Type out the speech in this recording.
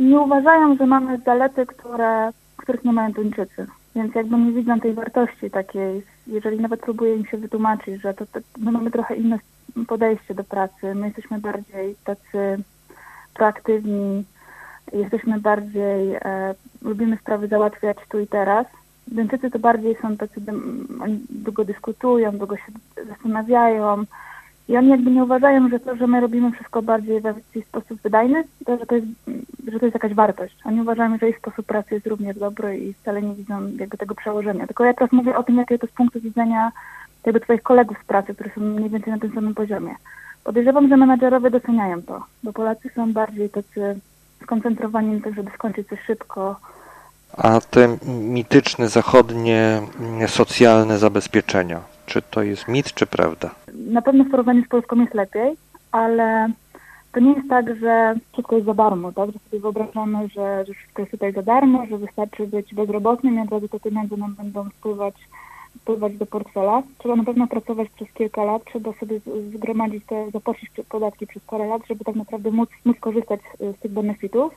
nie uważają, że mamy zalety, których nie mają Duńczycy. Więc jakby nie widzą tej wartości takiej, jeżeli nawet próbuję im się wytłumaczyć, że my mamy trochę inne podejście do pracy, my jesteśmy bardziej tacy proaktywni, jesteśmy bardziej, lubimy sprawy załatwiać tu i teraz. Duńczycy to bardziej są tacy, oni długo dyskutują, długo się zastanawiają i oni jakby nie uważają, że to, że my robimy wszystko bardziej w jakiś sposób wydajny, że to jest jakaś wartość. Oni uważają, że ich sposób pracy jest również dobry i wcale nie widzą jakby tego przełożenia. Tylko ja teraz mówię o tym, jakie to z punktu widzenia jakby twoich kolegów z pracy, którzy są mniej więcej na tym samym poziomie. Podejrzewam, że menadżerowie doceniają to, bo Polacy są bardziej tacy skoncentrowani na tym, żeby skończyć coś szybko. A te mityczne zachodnie socjalne zabezpieczenia, czy to jest mit, czy prawda? Na pewno w porównaniu z Polską jest lepiej, ale to nie jest tak, że wszystko jest za darmo, tak? Że sobie wyobrażamy, że wszystko jest tutaj za darmo, że wystarczy być bezrobotnym i od razu te pieniądze nam będą spływać do portfela. Trzeba na pewno pracować przez kilka lat, trzeba sobie zgromadzić zapłacić podatki przez parę lat, żeby tak naprawdę móc korzystać z tych benefitów.